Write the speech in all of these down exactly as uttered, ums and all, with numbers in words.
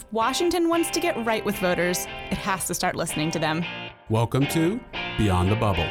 If Washington wants to get right with voters, it has to start listening to them. Welcome to Beyond the Bubble.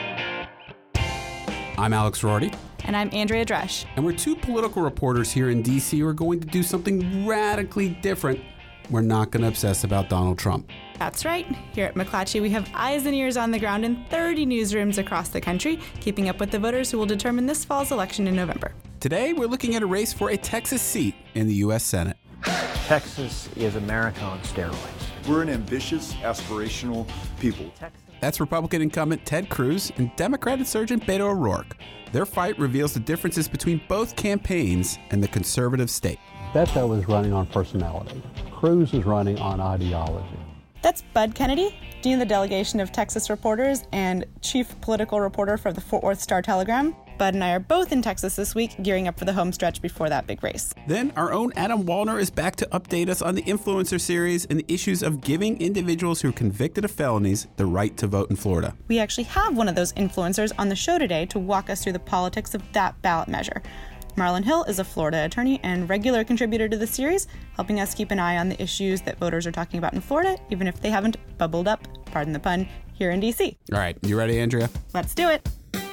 I'm Alex Rorty. And I'm Andrea Dresch. And we're two political reporters here in D C who are going to do something radically different. We're not going to obsess about Donald Trump. That's right. Here at McClatchy, we have eyes and ears on the ground in thirty newsrooms across the country, keeping up with the voters who will determine this fall's election in November. Today, we're looking at a race for a Texas seat in the U S Senate. Texas is America on steroids. We're an ambitious, aspirational people. That's Republican incumbent Ted Cruz and Democrat insurgent Beto O'Rourke. Their fight reveals the differences between both campaigns and the conservative state. Beto is running on personality. Cruz is running on ideology. That's Bud Kennedy, Dean of the Delegation of Texas Reporters and Chief Political Reporter for the Fort Worth Star-Telegram. Bud and I are both in Texas this week, gearing up for the home stretch before that big race. Then our own Adam Wallner is back to update us on the Influencer series and the issues of giving individuals who are convicted of felonies the right to vote in Florida. We actually have one of those influencers on the show today to walk us through the politics of that ballot measure. Marlon Hill is a Florida attorney and regular contributor to the series, helping us keep an eye on the issues that voters are talking about in Florida, even if they haven't bubbled up, pardon the pun, here in D C. All right, you ready, Andrea? Let's do it.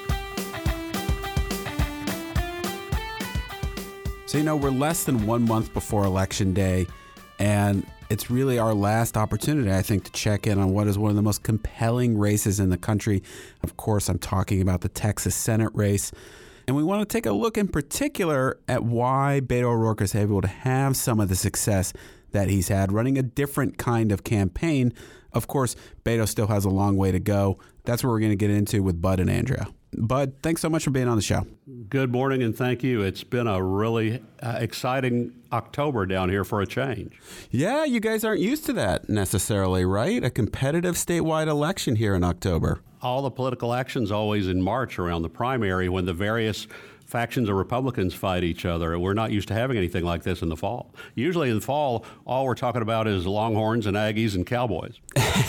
So, you know, we're less than one month before Election Day, and it's really our last opportunity, I think, to check in on what is one of the most compelling races in the country. Of course, I'm talking about the Texas Senate race. And we want to take a look in particular at why Beto O'Rourke is able to have some of the success that he's had running a different kind of campaign. Of course, Beto still has a long way to go. That's what we're going to get into with Bud and Andrea. Bud, thanks so much for being on the show. Good morning, and thank you. It's been a really uh, exciting October down here for a change. Yeah, you guys aren't used to that necessarily, right? A competitive statewide election here in October. All the political action's always in March around the primary when the various factions of Republicans fight each other. We're not used to having anything like this in the fall. Usually in the fall, all we're talking about is Longhorns and Aggies and Cowboys.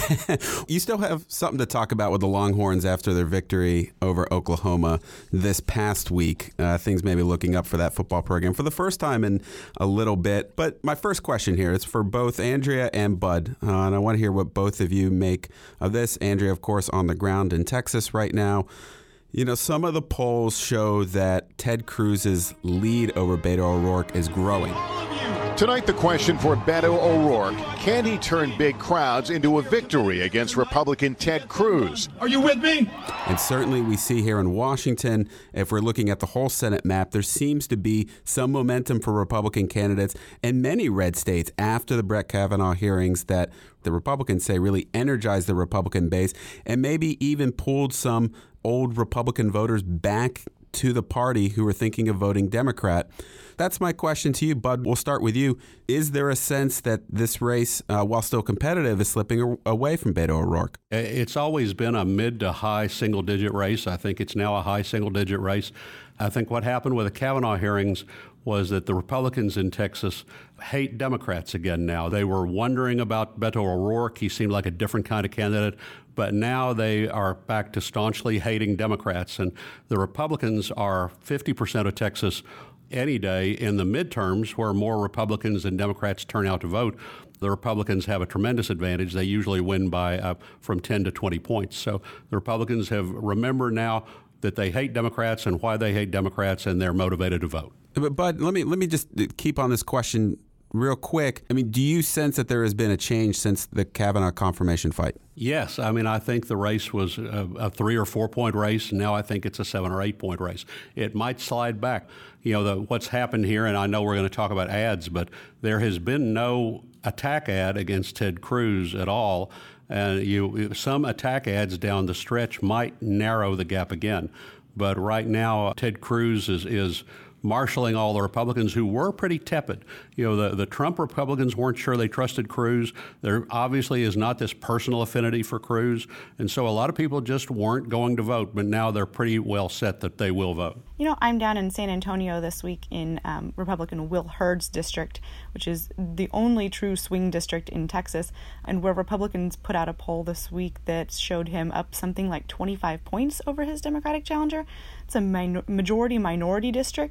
You still have something to talk about with the Longhorns after their victory over Oklahoma this past week. Uh, things may be looking up for that football program for the first time in a little bit. But my first question here is for both Andrea and Bud, uh, and I want to hear what both of you make of this. Andrea, of course, on the ground in Texas right now. You know, some of the polls show that Ted Cruz's lead over Beto O'Rourke is growing. Tonight, the question for Beto O'Rourke, can he turn big crowds into a victory against Republican Ted Cruz? Are you with me? And certainly we see here in Washington, if we're looking at the whole Senate map, there seems to be some momentum for Republican candidates in many red states after the Brett Kavanaugh hearings that the Republicans say really energized the Republican base and maybe even pulled some old Republican voters back to the party who are thinking of voting Democrat. That's my question to you, Bud. We'll start with you. Is there a sense that this race, uh, while still competitive, is slipping away from Beto O'Rourke? It's always been a mid to high single-digit race. I think it's now a high single-digit race. I think what happened with the Kavanaugh hearings was that the Republicans in Texas hate Democrats again now. They were wondering about Beto O'Rourke. He seemed like a different kind of candidate. But now they are back to staunchly hating Democrats. And the Republicans are fifty percent of Texas any day in the midterms where more Republicans than Democrats turn out to vote. The Republicans have a tremendous advantage. They usually win by uh, from ten to twenty points. So the Republicans have remembered now that they hate Democrats and why they hate Democrats, and they're motivated to vote. But Bud, let me let me just keep on this question real quick. I mean, do you sense that there has been a change since the Kavanaugh confirmation fight? Yes. I mean, I think the race was a, a three or four point race. Now I think it's a seven or eight point race. It might slide back. You know, the, what's happened here, and I know we're going to talk about ads, but there has been no attack ad against Ted Cruz at all. And you, some attack ads down the stretch might narrow the gap again. But right now, Ted Cruz is, is marshaling all the Republicans who were pretty tepid. You know, the, the Trump Republicans weren't sure they trusted Cruz. There obviously is not this personal affinity for Cruz. And so a lot of people just weren't going to vote, but now they're pretty well set that they will vote. You know, I'm down in San Antonio this week in um, Republican Will Hurd's district, which is the only true swing district in Texas, and where Republicans put out a poll this week that showed him up something like twenty-five points over his Democratic challenger. It's a min- majority-minority district,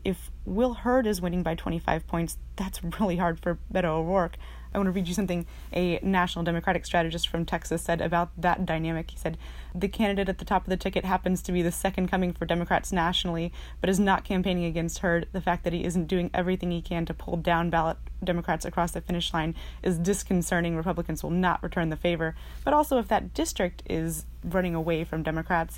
if Will Hurd is winning by twenty-five points, that's really hard for Beto O'Rourke. I want to read you something a national Democratic strategist from Texas said about that dynamic. He said, the candidate at the top of the ticket happens to be the second coming for Democrats nationally, but is not campaigning against Hurd. The fact that he isn't doing everything he can to pull down ballot Democrats across the finish line is disconcerting. Republicans will not return the favor. But also, if that district is running away from Democrats,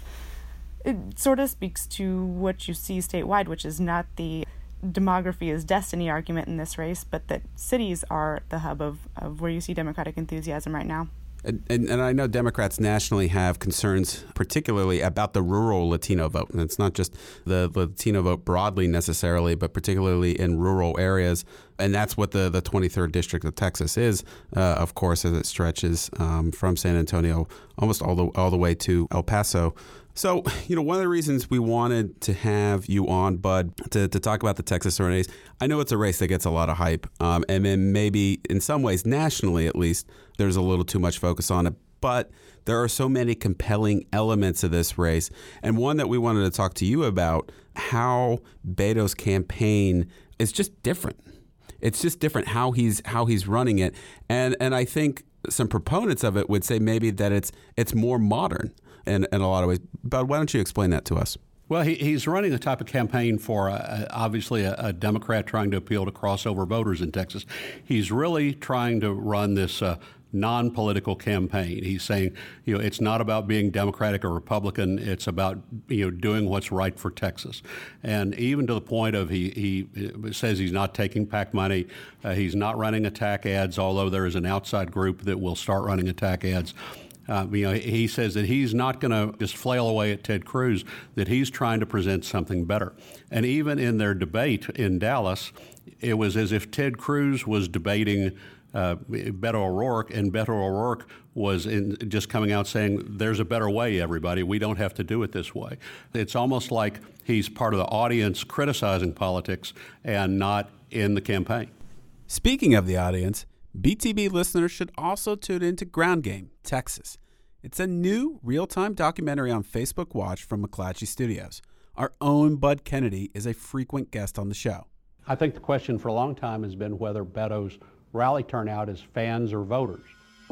it sort of speaks to what you see statewide, which is not the demography is destiny argument in this race, but that cities are the hub of, of where you see Democratic enthusiasm right now. And, and, and I know Democrats nationally have concerns, particularly about the rural Latino vote. And it's not just the Latino vote broadly necessarily, but particularly in rural areas. And that's what the, the twenty-third District of Texas is, uh, of course, as it stretches um, from San Antonio almost all the all the way to El Paso. So, you know, one of the reasons we wanted to have you on, Bud, to, to talk about the Texas race, I know it's a race that gets a lot of hype, um, and then maybe in some ways, nationally at least, there's a little too much focus on it. But there are so many compelling elements of this race, and one that we wanted to talk to you about, how Beto's campaign is just different. It's just different how he's how he's running it, and and I think some proponents of it would say maybe that it's it's more modern. In, in a lot of ways. Bud, why don't you explain that to us? Well, he, he's running a type of campaign for uh, obviously a, a Democrat trying to appeal to crossover voters in Texas. He's really trying to run this uh, non-political campaign. He's saying, you know, it's not about being Democratic or Republican. It's about, you know, doing what's right for Texas. And even to the point of he, he says he's not taking PAC money. Uh, he's not running attack ads, although there is an outside group that will start running attack ads. Uh, you know, he says that he's not going to just flail away at Ted Cruz, that he's trying to present something better. And even in their debate in Dallas, it was as if Ted Cruz was debating uh, Beto O'Rourke, and Beto O'Rourke was in, just coming out saying, there's a better way, everybody. We don't have to do it this way. It's almost like he's part of the audience criticizing politics and not in the campaign. Speaking of the audience, B T B listeners should also tune in to Ground Game, Texas. It's a new real-time documentary on Facebook Watch from McClatchy Studios. Our own Bud Kennedy is a frequent guest on the show. I think the question for a long time has been whether Beto's rally turnout is fans or voters.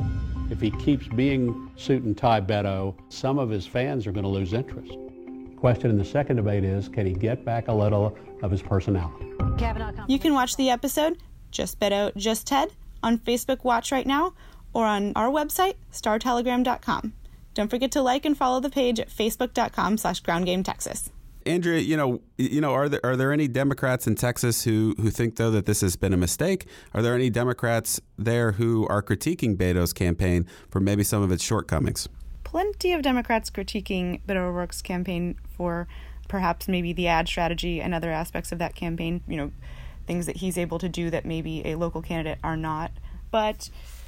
If he keeps being suit and tie Beto, some of his fans are going to lose interest. The question in the second debate is, can he get back a little of his personality? You can watch the episode, Just Beto, Just Ted, on Facebook Watch right now, or on our website, star telegram dot com. Don't forget to like and follow the page at facebook dot com slash groundgametexas. Andrea, you know, you know, are there are there any Democrats in Texas who, who think, though, that this has been a mistake? Are there any Democrats there who are critiquing Beto's campaign for maybe some of its shortcomings? Plenty of Democrats critiquing Beto O'Rourke's campaign for perhaps maybe the ad strategy and other aspects of that campaign, you know, things that he's able to do that maybe a local candidate are not. But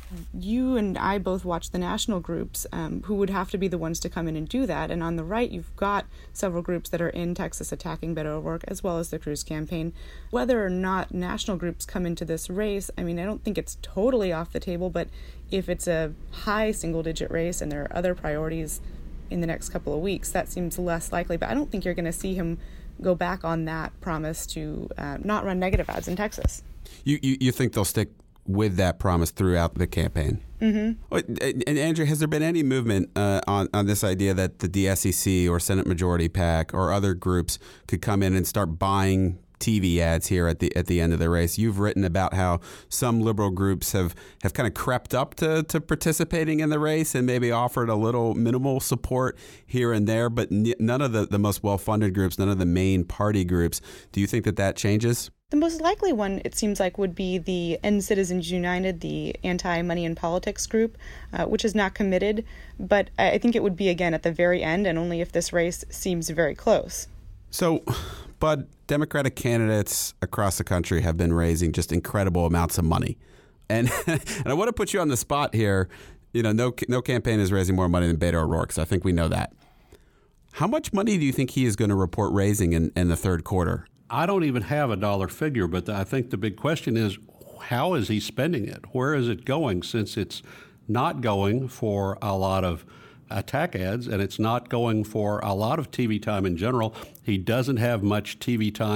you and I both watch the national groups um, who would have to be the ones to come in and do that. And on the right, you've got several groups that are in Texas attacking Beto O'Rourke, as well as the Cruz campaign. Whether or not national groups come into this race, I mean, I don't think it's totally off the table, but if it's a high single-digit race and there are other priorities in the next couple of weeks, that seems less likely. But I don't think you're going to see him go back on that promise to uh, not run negative ads in Texas. You, you you think they'll stick with that promise throughout the campaign? Mm-hmm. And Andrew, has there been any movement uh, on, on this idea that the D S E C or Senate Majority PAC or other groups could come in and start buying T V ads here at the at the end of the race? You've written about how some liberal groups have, have kind of crept up to, to participating in the race and maybe offered a little minimal support here and there, but n- none of the, the most well-funded groups, none of the main party groups. Do you think that that changes? The most likely one, it seems like, would be the End Citizens United, the anti-money in politics group, uh, which is not committed. But I think it would be, again, at the very end, and only if this race seems very close. So, Bud, Democratic candidates across the country have been raising just incredible amounts of money. And and I want to put you on the spot here. You know, no no campaign is raising more money than Beto O'Rourke, so I think we know that. How much money do you think he is going to report raising in, in the third quarter? I don't even have a dollar figure, but I think the big question is, how is he spending it? Where is it going, since it's not going for a lot of attack ads and it's not going for a lot of T V time in general? He doesn't have much T V time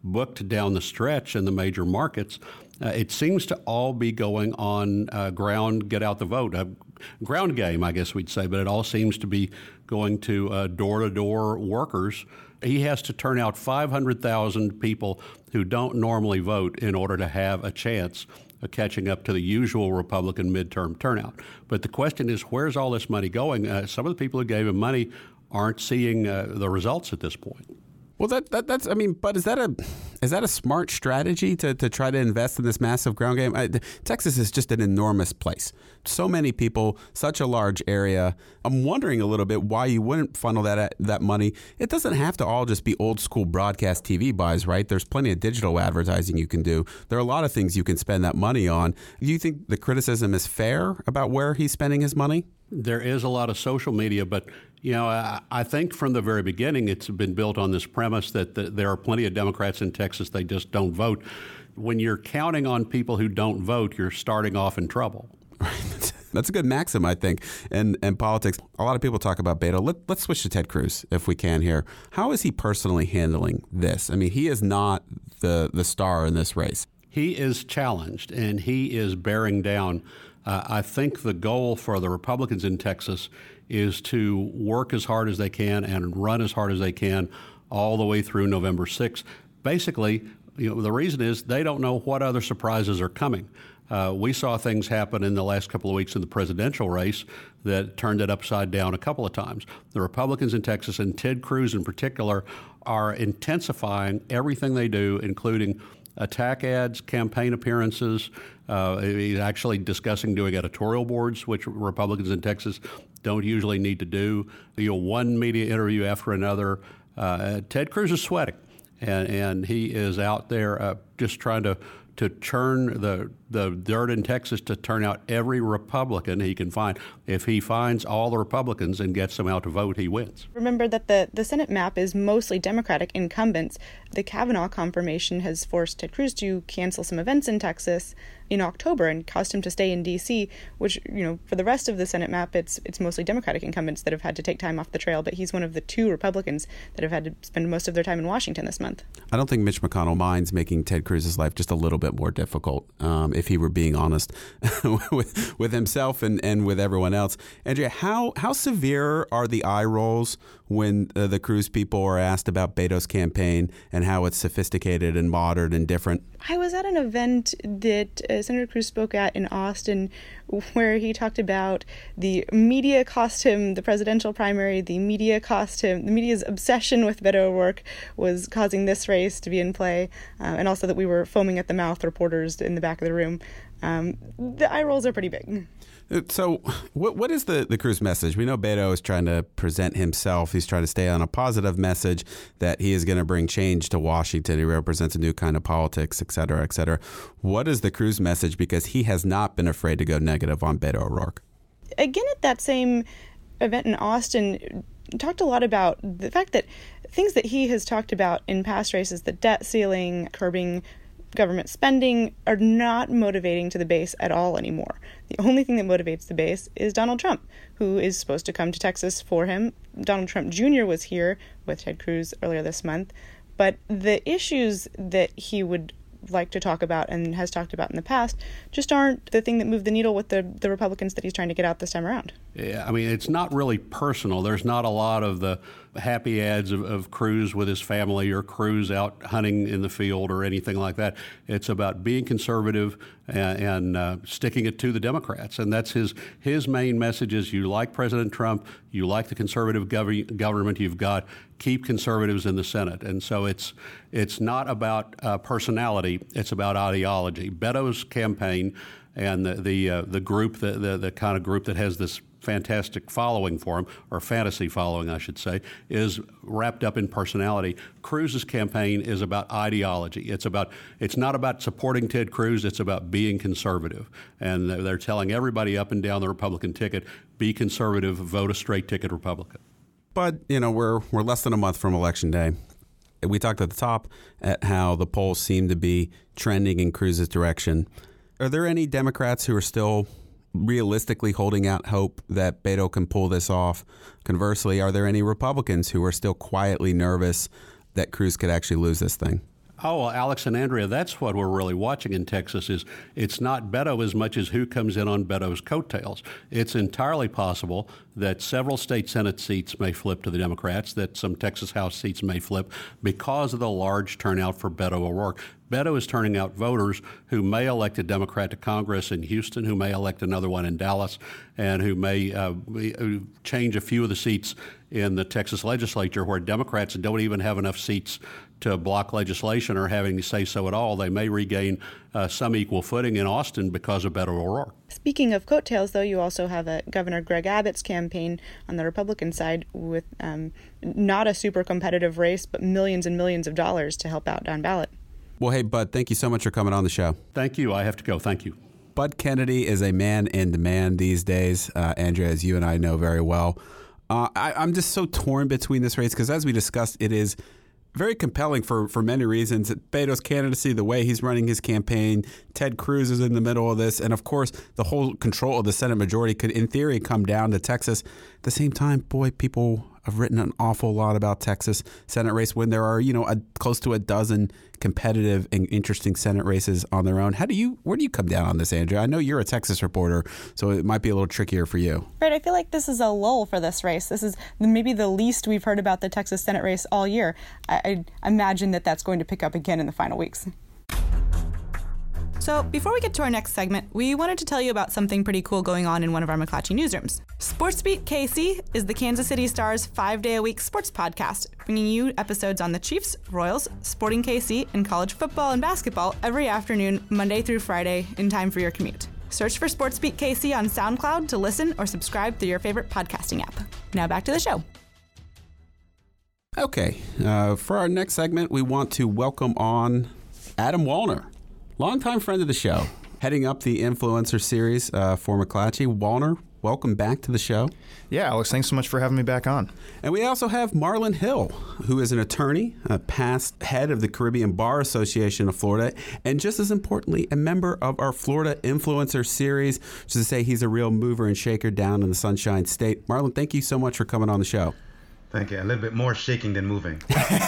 booked down the stretch in the major markets, uh, it seems to all be going on uh, ground, get out the vote, uh, ground game, I guess we'd say, but it all seems to be going to uh, door-to-door workers. He has to turn out five hundred thousand people who don't normally vote in order to have a chance of catching up to the usual Republican midterm turnout. But the question is, where's all this money going? Uh, some of the people who gave him money aren't seeing uh, the results at this point. Well, that, that that's I mean, but is that a is that a smart strategy to, to try to invest in this massive ground game? I, Texas is just an enormous place. So many people, such a large area. I'm wondering a little bit why you wouldn't funnel that that money. It doesn't have to all just be old school broadcast T V buys, right? There's plenty of digital advertising you can do. There are a lot of things you can spend that money on. Do you think the criticism is fair about where he's spending his money? There is a lot of social media, but you know, I, I think from the very beginning it's been built on this premise that the, there are plenty of Democrats in Texas, they just don't vote. When you're counting on people who don't vote, you're starting off in trouble. Right. That's a good maxim, I think, in, in politics. A lot of people talk about Beto. Let, let's switch to Ted Cruz, if we can here. How is he personally handling this? I mean, he is not the, the star in this race. He is challenged, and he is bearing down. Uh, I think the goal for the Republicans in Texas is to work as hard as they can and run as hard as they can all the way through November sixth. Basically, you know, the reason is they don't know what other surprises are coming. Uh, we saw things happen in the last couple of weeks in the presidential race that turned it upside down a couple of times. The Republicans in Texas, and Ted Cruz in particular, are intensifying everything they do, including attack ads, campaign appearances. Uh, he's actually discussing doing editorial boards, which Republicans in Texas don't usually need to do. You know, one media interview after another. Uh, Ted Cruz is sweating, and, and he is out there uh, just trying to to churn the the dirt in Texas to turn out every Republican he can find. If he finds all the Republicans and gets them out to vote, he wins. Remember that the, the Senate map is mostly Democratic incumbents. The Kavanaugh confirmation has forced Ted Cruz to cancel some events in Texas in October and caused him to stay in D C, which, you know, for the rest of the Senate map, it's it's mostly Democratic incumbents that have had to take time off the trail, but he's one of the two Republicans that have had to spend most of their time in Washington this month. I don't think Mitch McConnell minds making Ted Cruz's life just a little bit more difficult, um, if he were being honest with with himself and, and with everyone else. Andrea, how, how severe are the eye rolls when uh, the Cruz people are asked about Beto's campaign and how it's sophisticated and modern and different? I was at an event that uh, Senator Cruz spoke at in Austin where he talked about the media cost him the presidential primary, the media cost him, the media's obsession with Beto O'Rourke was causing this race to be in play, uh, and also that we were foaming at the mouth, reporters in the back of the room. Um, the eye rolls are pretty big. So what what is the, the Cruz message? We know Beto is trying to present himself. He's trying to stay on a positive message that he is going to bring change to Washington. He represents a new kind of politics, et cetera, et cetera. What is the Cruz message? Because he has not been afraid to go negative on Beto O'Rourke. Again, at that same event in Austin, talked a lot about the fact that things that he has talked about in past races, the debt ceiling, curbing government spending, are not motivating to the base at all anymore. The only thing that motivates the base is Donald Trump, who is supposed to come to Texas for him. Donald Trump Junior was here with Ted Cruz earlier this month, but the issues that he would like to talk about and has talked about in the past just aren't the thing that moved the needle with the, the Republicans that he's trying to get out this time around. Yeah, I mean, it's not really personal. There's not a lot of the happy ads of, of Cruz with his family or Cruz out hunting in the field or anything like that. It's about being conservative and, and uh, sticking it to the Democrats. And that's his his main message is you like President Trump, you like the conservative gov- government you've got, keep conservatives in the Senate. And so it's it's not about uh, personality, it's about ideology. Beto's campaign and the the, uh, the group, the, the, the kind of group that has this fantastic following for him, or fantasy following, I should say, is wrapped up in personality. Cruz's campaign is about ideology. It's about it's not about supporting Ted Cruz. It's about being conservative. And they're telling everybody up and down the Republican ticket, be conservative, vote a straight ticket Republican. But, you know, we're we're less than a month from Election Day. We talked at the top at how the polls seem to be trending in Cruz's direction. Are there any Democrats who are still realistically holding out hope that Beto can pull this off? Conversely, are there any Republicans who are still quietly nervous that Cruz could actually lose this thing? Oh, well, Alex and Andrea, that's what we're really watching in Texas is it's not Beto as much as who comes in on Beto's coattails. It's entirely possible that several state Senate seats may flip to the Democrats, that some Texas House seats may flip because of the large turnout for Beto O'Rourke. Beto is turning out voters who may elect a Democrat to Congress in Houston, who may elect another one in Dallas, and who may uh, change a few of the seats in the Texas legislature where Democrats don't even have enough seats to block legislation or having to say so at all. They may regain uh, some equal footing in Austin because of Beto O'Rourke. Speaking of coattails, though, you also have a Governor Greg Abbott's campaign on the Republican side with um, not a super competitive race, but millions and millions of dollars to help out down ballot. Well, hey, Bud, thank you so much for coming on the show. Thank you. I have to go. Thank you. Bud Kennedy is a man in demand these days, uh, Andrea, as you and I know very well. Uh, I, I'm just so torn between this race because, as we discussed, it is very compelling for, for many reasons. Beto's candidacy, the way he's running his campaign, Ted Cruz is in the middle of this, and of course, the whole control of the Senate majority could, in theory, come down to Texas. At the same time, boy, people have written an awful lot about Texas Senate race when there are, you know, a, close to a dozen competitive and interesting Senate races on their own. How do you, where do you come down on this, Andrea? I know you're a Texas reporter, so it might be a little trickier for you. Right. I feel like this is a lull for this race. This is maybe the least we've heard about the Texas Senate race all year. I, I imagine that that's going to pick up again in the final weeks. So before we get to our next segment, we wanted to tell you about something pretty cool going on in one of our McClatchy newsrooms. SportsBeat K C is the Kansas City Star's five-day-a-week sports podcast, bringing you episodes on the Chiefs, Royals, Sporting K C, and college football and basketball every afternoon, Monday through Friday, in time for your commute. Search for SportsBeat K C on SoundCloud to listen or subscribe through your favorite podcasting app. Now back to the show. Okay, uh, for our next segment, we want to welcome on Adam Wallner. Longtime friend of the show, heading up the Influencer series uh, for McClatchy. Wallner, welcome back to the show. Yeah, Alex, thanks so much for having me back on. And we also have Marlon Hill, who is an attorney, a past head of the Caribbean Bar Association of Florida, and just as importantly, a member of our Florida Influencer series, which is to say he's a real mover and shaker down in the Sunshine State. Marlon, thank you so much for coming on the show. Thank you. A little bit more shaking than moving.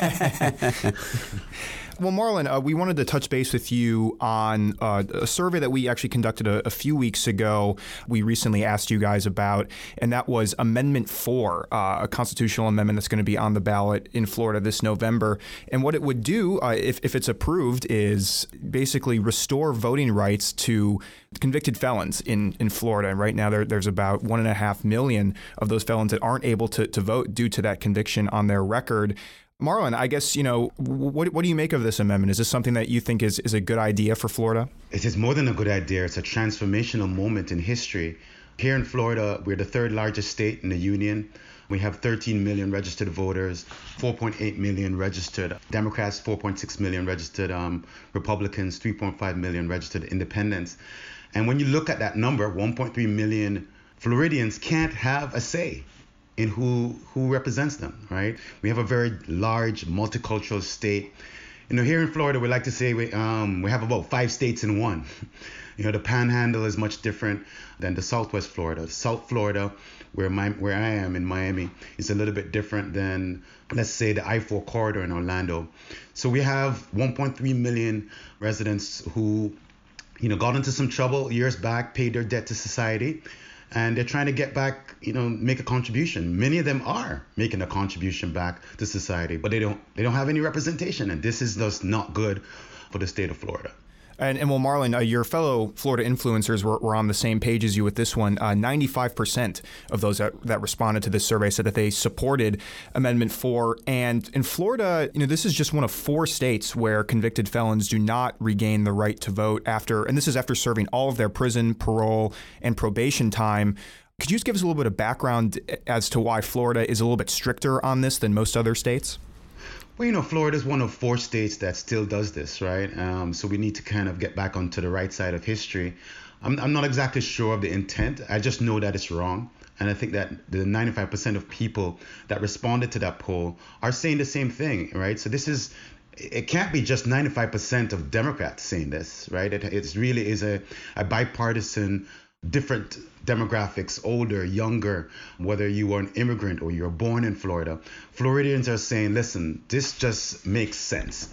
Well, Marlon, uh, we wanted to touch base with you on uh, a survey that we actually conducted a, a few weeks ago. We recently asked you guys about, and that was Amendment four, uh, a constitutional amendment that's going to be on the ballot in Florida this November. And what it would do, uh, if, if it's approved, is basically restore voting rights to convicted felons in, in Florida. And right now there, there's about one and a half million of those felons that aren't able to, to vote due to that conviction on their record. Marlon, I guess, you know, what what do you make of this amendment? Is this something that you think is, is a good idea for Florida? It is more than a good idea. It's a transformational moment in history. Here in Florida, we're the third largest state in the union. We have thirteen million registered voters, four point eight million registered Democrats, four point six million registered um, Republicans, three point five million registered independents. And when you look at that number, one point three million Floridians can't have a say in who who represents them, right? We have a very large multicultural state. You know, here in Florida, we like to say we um we have about five states in one. You know, the Panhandle is much different than the Southwest Florida. South Florida, where my where I am in Miami, is a little bit different than, let's say, the I four corridor in Orlando. So we have one point three million residents who, you know, got into some trouble years back, paid their debt to society. And they're trying to get back, you know, make a contribution. Many of them are making a contribution back to society, but they don't they don't have any representation. And this is just not good for the state of Florida. And, and well, Marlon, uh, your fellow Florida influencers were, were on the same page as you with this one. Uh, ninety-five percent of those that, that responded to this survey said that they supported Amendment four. And in Florida, you know, this is just one of four states where convicted felons do not regain the right to vote after, and this is after serving all of their prison, parole, and probation time. Could you just give us a little bit of background as to why Florida is a little bit stricter on this than most other states? Well, you know, Florida is one of four states that still does this, right? Um, so we need to kind of get back onto the right side of history. I'm, I'm not exactly sure of the intent. I just know that it's wrong. And I think that the ninety-five percent of people that responded to that poll are saying the same thing, right? So this is, it can't be just ninety-five percent of Democrats saying this, right? It it's really is a, a bipartisan, different demographics, older, younger, whether you are an immigrant or you're born in Florida. Floridians are saying, listen, this just makes sense.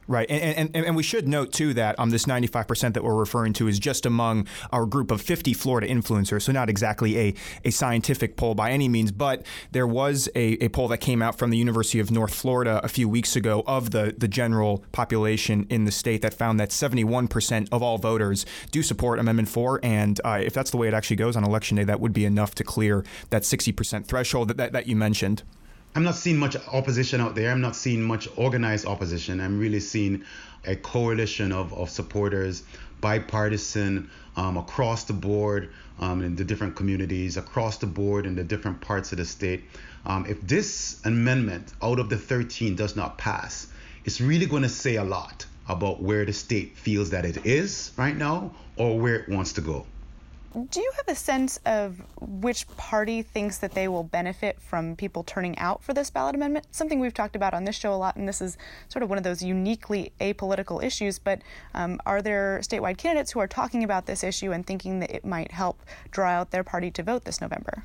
Right. And, and, and we should note, too, that um, this ninety-five percent that we're referring to is just among our group of fifty Florida influencers, so not exactly a, a scientific poll by any means. But there was a, a poll that came out from the University of North Florida a few weeks ago of the, the general population in the state that found that seventy-one percent of all voters do support Amendment four. And uh, if that's the way it actually goes on Election Day, that would be enough to clear that sixty percent threshold that, that, that you mentioned. I'm not seeing much opposition out there. I'm not seeing much organized opposition. I'm really seeing a coalition of, of supporters, bipartisan, um, across the board um, in the different communities, across the board in the different parts of the state. Um, if this amendment out of the thirteen does not pass, it's really going to say a lot about where the state feels that it is right now or where it wants to go. Do you have a sense of which party thinks that they will benefit from people turning out for this ballot amendment? Something we've talked about on this show a lot, and this is sort of one of those uniquely apolitical issues, but um, are there statewide candidates who are talking about this issue and thinking that it might help draw out their party to vote this November?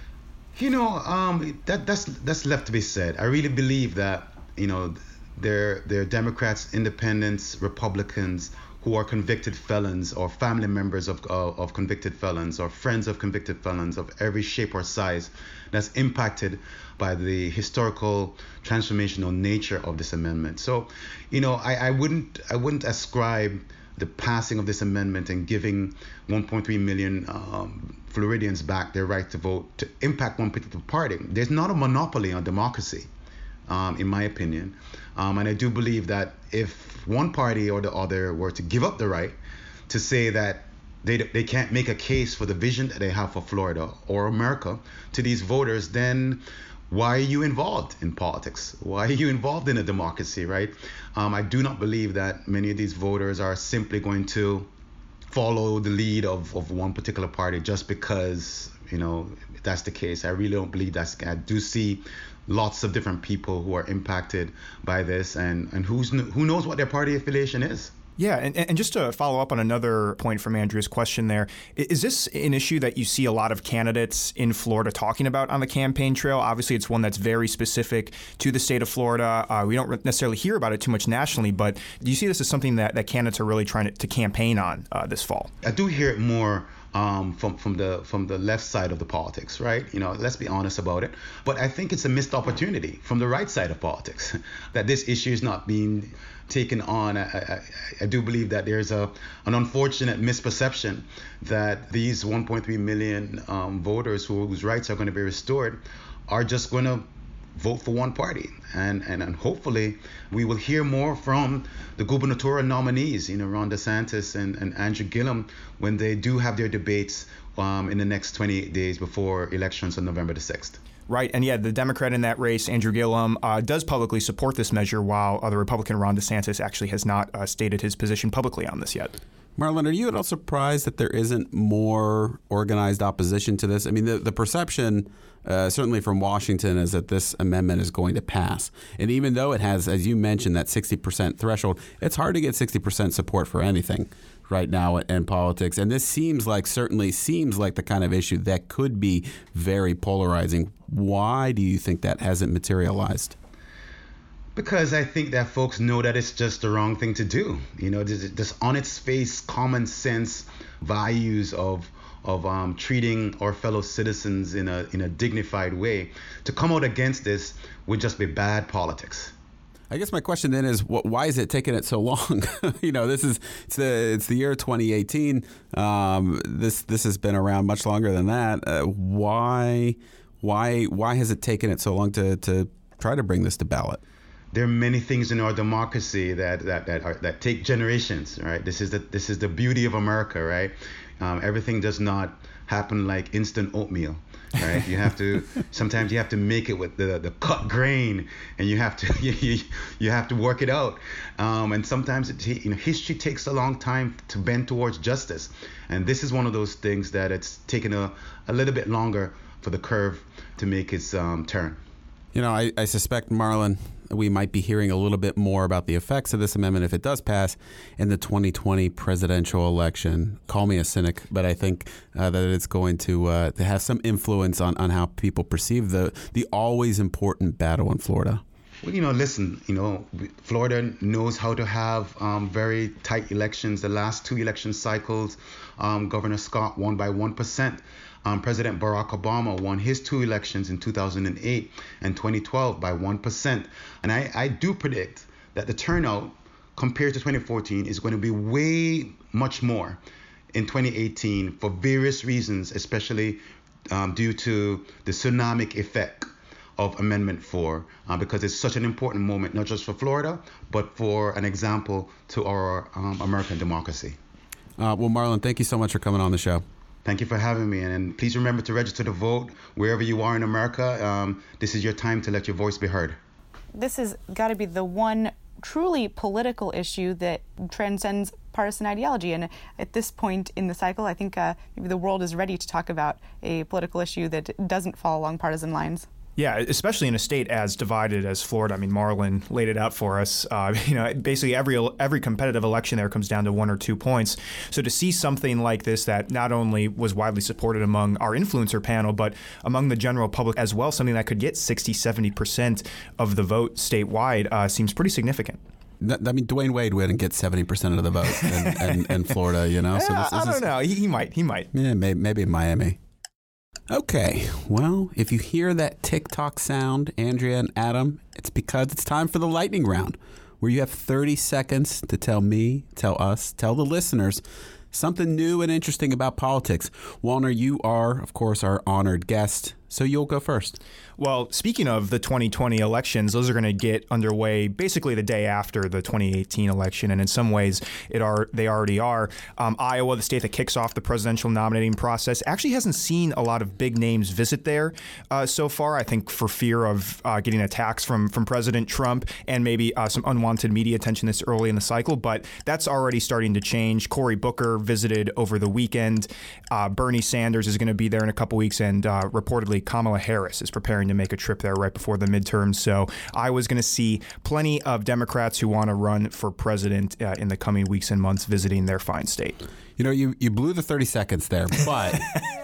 You know, um, that, that's that's left to be said. I really believe that, you know, there, there are Democrats, independents, Republicans who are convicted felons or family members of, uh, of convicted felons or friends of convicted felons of every shape or size that's impacted by the historical transformational nature of this amendment. So, you know, I, I wouldn't I wouldn't ascribe the passing of this amendment and giving one point three million um, Floridians back their right to vote to impact one particular party. There's not a monopoly on democracy, um, in my opinion. Um, and I do believe that if one party or the other were to give up the right to say that they they can't make a case for the vision that they have for Florida or America to these voters, then why are you involved in politics? Why are you involved in a democracy, right? Um, I do not believe that many of these voters are simply going to follow the lead of, of one particular party just because, you know, that's the case. I really don't believe that's, I do see lots of different people who are impacted by this, and, and who's who knows what their party affiliation is. Yeah, and, and just to follow up on another point from Andrea's question there, is this an issue that you see a lot of candidates in Florida talking about on the campaign trail? Obviously, it's one that's very specific to the state of Florida. Uh, we don't necessarily hear about it too much nationally, but do you see this as something that, that candidates are really trying to, to campaign on uh, this fall? I do hear it more Um, from from the from the left side of the politics, right? You know, let's be honest about it. But I think it's a missed opportunity from the right side of politics that this issue is not being taken on. I, I, I do believe that there's a an unfortunate misperception that these one point three million um, voters who, whose rights are going to be restored are just going to vote for one party. And, and and hopefully we will hear more from the gubernatorial nominees, you know, Ron DeSantis and, and Andrew Gillum, when they do have their debates um, in the next twenty-eight days before elections on November the sixth. Right. And yeah, the Democrat in that race, Andrew Gillum, uh, does publicly support this measure, while uh, the Republican Ron DeSantis actually has not uh, stated his position publicly on this yet. Marlon, are you at all surprised that there isn't more organized opposition to this? I mean, the, the perception, uh, certainly from Washington, is that this amendment is going to pass. And even though it has, as you mentioned, that sixty percent threshold, it's hard to get sixty percent support for anything right now in politics. And this seems like, certainly seems like the kind of issue that could be very polarizing. Why do you think that hasn't materialized? Because I think that folks know that it's just the wrong thing to do. You know, this, this on its face, common sense values of of um, treating our fellow citizens in a in a dignified way. To come out against this would just be bad politics. I guess my question then is, what, why is it taking it so long? you know, this is it's the it's the year twenty eighteen. Um, this this has been around much longer than that. Uh, why why why has it taken it so long to to try to bring this to ballot? There are many things in our democracy that that that, are, that take generations, right? This is the this is the beauty of America, right? Um, everything does not happen like instant oatmeal, right? You have to sometimes you have to make it with the, the cut grain, and you have to you, you have to work it out. Um, and sometimes it, you know history takes a long time to bend towards justice, and this is one of those things that it's taken a, a little bit longer for the curve to make its um, turn. You know, I, I suspect, Marlon, we might be hearing a little bit more about the effects of this amendment if it does pass in the twenty twenty presidential election. Call me a cynic, but I think uh, that it's going to, uh, to have some influence on, on how people perceive the, the always important battle in Florida. Well, you know, listen, you know, Florida knows how to have um, very tight elections. The last two election cycles, um, Governor Scott won by one percent. Um, President Barack Obama won his two elections in two thousand eight and twenty twelve by one percent. And I, I do predict that the turnout compared to twenty fourteen is going to be way much more in twenty eighteen for various reasons, especially um, due to the tsunami effect of Amendment four, uh, because it's such an important moment, not just for Florida, but for an example to our um, American democracy. Uh, well, Marlon, thank you so much for coming on the show. Thank you for having me. And please remember to register to vote wherever you are in America. Um, this is your time to let your voice be heard. This has got to be the one truly political issue that transcends partisan ideology. And at this point in the cycle, I think uh, maybe the world is ready to talk about a political issue that doesn't fall along partisan lines. Yeah, especially in a state as divided as Florida. I mean, Marlon laid it out for us. Uh, you know, basically every every competitive election there comes down to one or two points. So to see something like this that not only was widely supported among our influencer panel, but among the general public as well, something that could get sixty, seventy percent of the vote statewide uh, seems pretty significant. I mean, Dwayne Wade wouldn't get seventy percent of the vote in, in, in Florida, you know? So yeah, this, this I don't is, know. He, he might. He might. Yeah, maybe, maybe in Miami. Okay, well, if you hear that TikTok sound, Andrea and Adam, it's because it's time for the lightning round, where you have thirty seconds to tell me, tell us, tell the listeners something new and interesting about politics. Walner, you are, of course, our honored guest, so you'll go first. Well, speaking of the twenty twenty elections, those are going to get underway basically the day after the twenty eighteen election, and in some ways, it are they already are. Um, Iowa, the state that kicks off the presidential nominating process, actually hasn't seen a lot of big names visit there uh, so far. I think for fear of uh, getting attacks from from President Trump and maybe uh, some unwanted media attention this early in the cycle, but that's already starting to change. Cory Booker visited over the weekend. Uh, Bernie Sanders is going to be there in a couple weeks, and uh, reportedly Kamala Harris is preparing to make a trip there right before the midterms. So I was going to see plenty of Democrats who want to run for president uh, in the coming weeks and months visiting their fine state. You know, you, you blew the thirty seconds there, but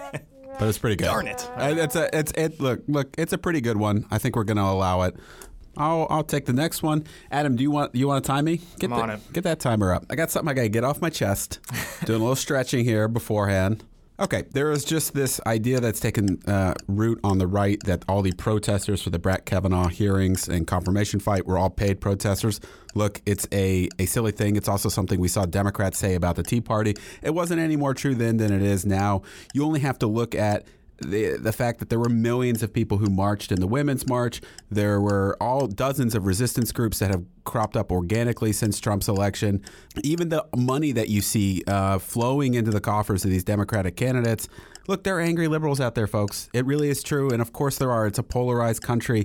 but it's pretty good. Darn it! Uh, It's a it's it. Look look, it's a pretty good one. I think we're going to allow it. I'll I'll take the next one. Adam, do you want you want to time me? Get I'm on the, it. Get that timer up. I got something I got to get off my chest. Doing a little stretching here beforehand. Okay, there is just this idea that's taken uh, root on the right that all the protesters for the Brett Kavanaugh hearings and confirmation fight were all paid protesters. Look, it's a, a silly thing. It's also something we saw Democrats say about the Tea Party. It wasn't any more true then than it is now. You only have to look at the the fact that there were millions of people who marched in the Women's March. There were all dozens of resistance groups that have cropped up organically since Trump's election. Even the money that you see uh, flowing into the coffers of these Democratic candidates. Look, there are angry liberals out there, folks. It really is true. And of course there are. It's a polarized country.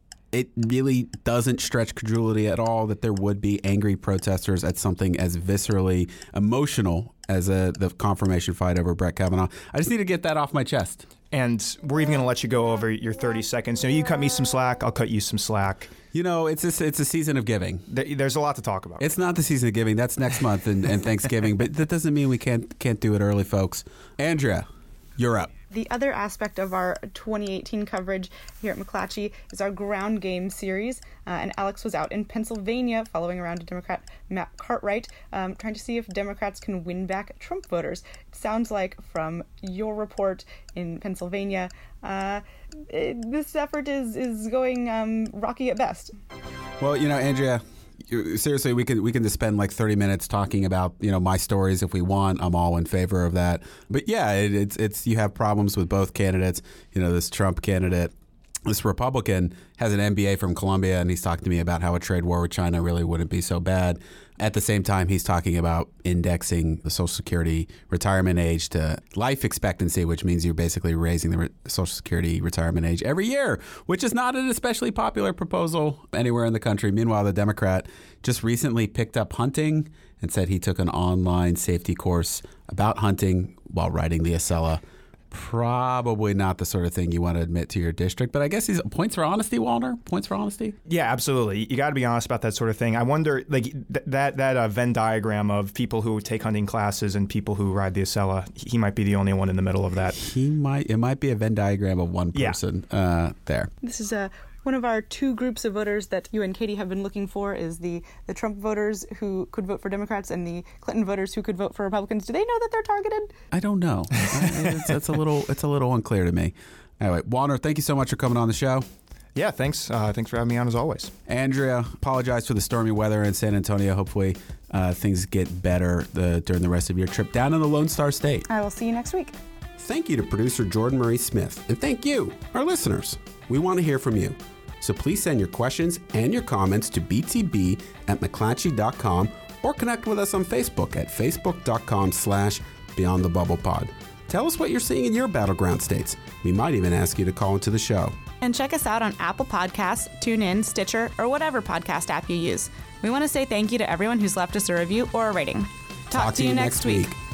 It really doesn't stretch credulity at all that there would be angry protesters at something as viscerally emotional as a, the confirmation fight over Brett Kavanaugh. I just need to get that off my chest. And we're even going to let you go over your thirty seconds. You know, you cut me some slack, I'll cut you some slack. You know, it's a, it's a season of giving. There's a lot to talk about. It's not the season of giving. That's next month and, and Thanksgiving. But that doesn't mean we can't can't do it early, folks. Andrea, you're up. The other aspect of our twenty eighteen coverage here at McClatchy is our ground game series. Uh, and Alex was out in Pennsylvania following around Democrat Matt Cartwright, um, trying to see if Democrats can win back Trump voters. It sounds like from your report in Pennsylvania, uh, it, this effort is, is going um, rocky at best. Well, you know, Andrea, seriously, we can we can just spend like thirty minutes talking about, you know, my stories if we want. I'm all in favor of that. But yeah, it, it's it's you have problems with both candidates. You know, this Trump candidate, this Republican has an M B A from Columbia, and he's talking to me about how a trade war with China really wouldn't be so bad. At the same time, he's talking about indexing the Social Security retirement age to life expectancy, which means you're basically raising the re- Social Security retirement age every year, which is not an especially popular proposal anywhere in the country. Meanwhile, the Democrat just recently picked up hunting and said he took an online safety course about hunting while riding the Acela. Probably not the sort of thing you want to admit to your district, but I guess he's points for honesty, Walner. Points for honesty. Yeah, absolutely. You got to be honest about that sort of thing. I wonder, like th- that that uh, Venn diagram of people who take hunting classes and people who ride the Acela. He might be the only one in the middle of that. He might. It might be a Venn diagram of one person yeah. uh, there. This is a. One of our two groups of voters that you and Katie have been looking for is the, the Trump voters who could vote for Democrats and the Clinton voters who could vote for Republicans. Do they know that they're targeted? I don't know. it's, it's a little it's a little unclear to me. Anyway, Warner, thank you so much for coming on the show. Yeah, thanks. Uh, thanks for having me on as always. Andrea, apologize for the stormy weather in San Antonio. Hopefully uh, things get better the, during the rest of your trip down in the Lone Star State. I will see you next week. Thank you to producer Jordan Marie Smith. And thank you, our listeners. We want to hear from you. So please send your questions and your comments to b t b at mcclatchy dot com or connect with us on Facebook at facebook.com slash beyond the bubble pod. Tell us what you're seeing in your battleground states. We might even ask you to call into the show. And check us out on Apple Podcasts, TuneIn, Stitcher, or whatever podcast app you use. We want to say thank you to everyone who's left us a review or a rating. Talk, Talk to, to you next week. week.